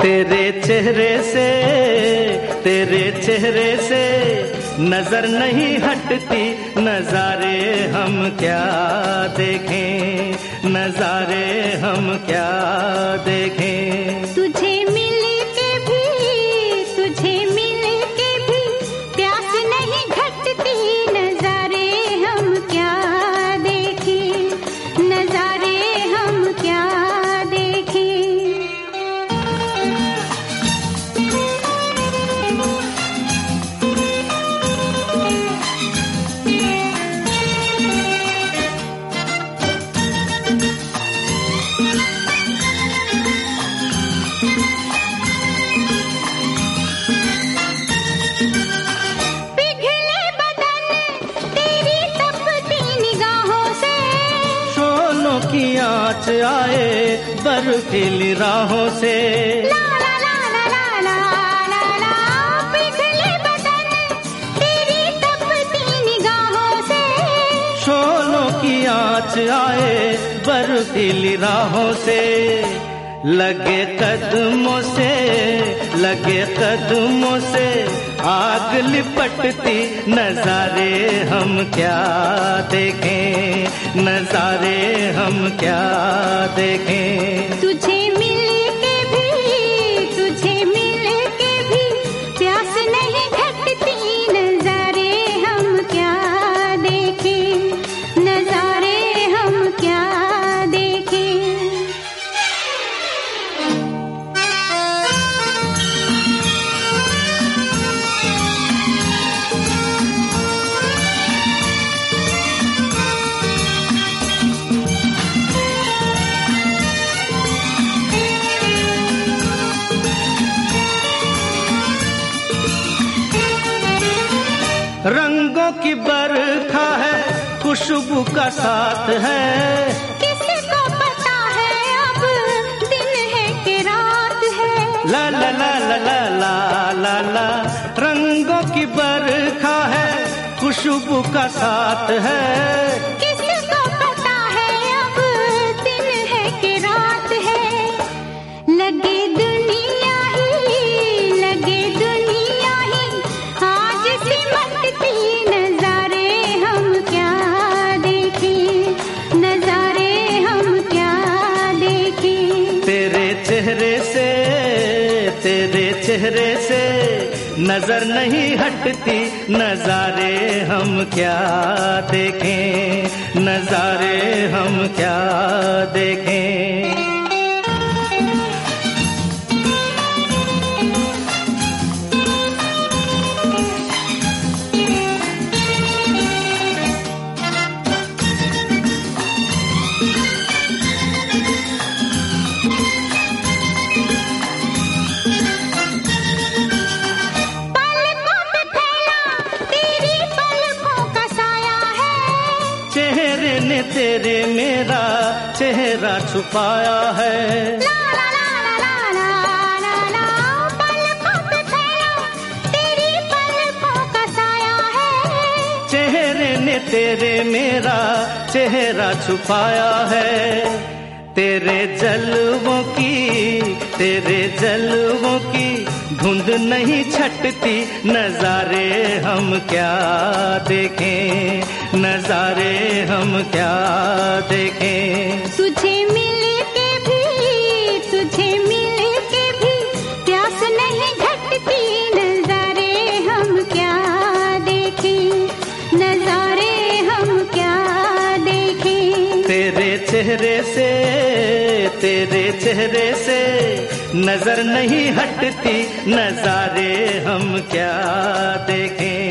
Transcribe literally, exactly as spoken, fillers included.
तेरे चेहरे से तेरे चेहरे से नजर नहीं हटती, नजारे हम क्या देखें, नजारे हम क्या देखें। तुझे मिल के भी तुझे मिल के भी प्यास नहीं घटती, नजारे हम क्या देखें, नजारे हम क्या देखें। की आँच आए बर्फीली राहों से, ला ला ला ला ला ला ला ला पिघले बदन तेरी तपती निगाहों से। शोलों की आँच आए बर्फीली राहों से, लगे कदमों से लगे कदमों से आग लिपटती, नजारे हम क्या देखें, नजारे हम क्या देखें। तुझे मिल के भी तुझे मिल के भी प्यास नहीं घटती, नजारे हम क्या देखें, नजारे हम क्या देखें। रंगों की बरखा है, खुशबू का साथ है, किसको पता है अब दिन है कि रात है। ला ला ला ला ला ला ला ला रंगों की बरखा है, खुशबू का साथ है, किसको पता है अब दिन है कि रात है। लगे दुनिया ही लगे दुनिया ही आज सिमटती, नजारे हम क्या देखें, नजारे हम क्या देखें। तेरे चेहरे से तेरे चेहरे से नजर नहीं हटती, नजारे हम क्या देखें, नजारे हम क्या देखें। तेरे मेरा चेहरा छुपाया है, ला ला ला ला ला ला ला पलकों पे फैला तेरी पलकों का साया है। चेहरे ने तेरे मेरा चेहरा छुपाया है, तेरे जलवों की तेरे जलवों की धुंध नहीं छटती, नजारे हम क्या देखें, नजारे हम क्या देखें। तुझे मिल के भी तुझे मिल के भी प्यास नहीं घटती, नजारे हम क्या देखें, नजारे हम क्या देखें। तेरे चेहरे से तेरे चेहरे से नजर नहीं हटती, नजारे हम क्या देखें।